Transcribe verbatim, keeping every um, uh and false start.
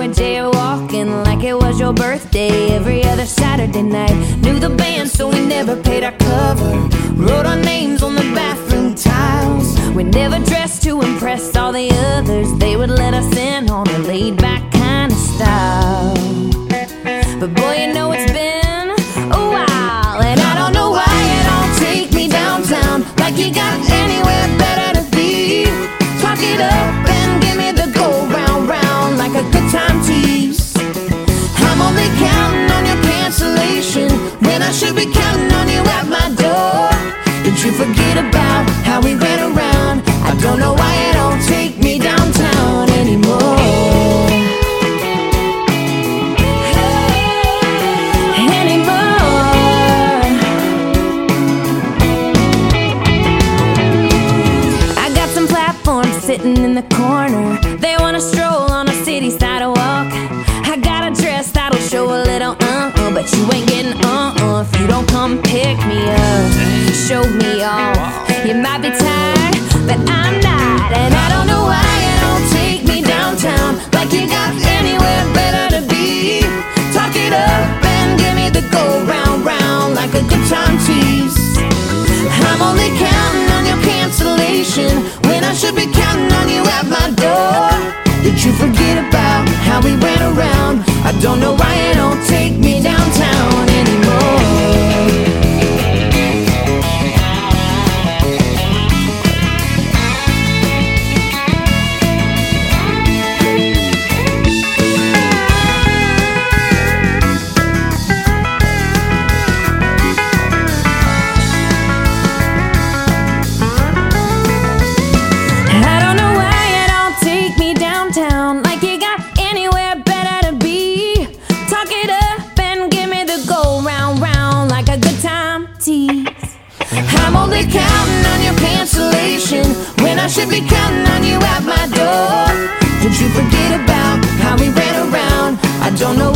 were jaywalking like it was your birthday every other Saturday night. Knew the band, so we never paid our cover. Wrote our names on the bathroom tiles. We never dressed to impress all the others. They would let us in on a laid-back kind of style. But boy, you know it's been a while, and I don't know why you don't take me downtown like you got anywhere better to be. Talk it up and give me the go round round like a good time tease. I'm only counting on your cancellation when I should be counting on you at my door. Did you forget about how we ran around? I don't know why you don't take me downtown anymore. Sitting in the corner, they wanna stroll on a city sidewalk. I got a dress that'll show a little uh-uh, but you ain't getting uh-uh if you don't come pick me up, show me off. You might be tired, but I'm not, and I don't know why you don't take me downtown like you got anywhere better to be. Talk it up and give me the go round round like a good time tease. I'm only counting on your cancellation when I should be counting on you at my door. Did you forget about how we ran around? I don't know why you don't take me downtown anymore. Like you got anywhere better to be. Talk it up and give me the go round round like a good time tease. I'm only counting on your cancellation when I should be counting on you at my door. Did you forget about how we ran around? I don't know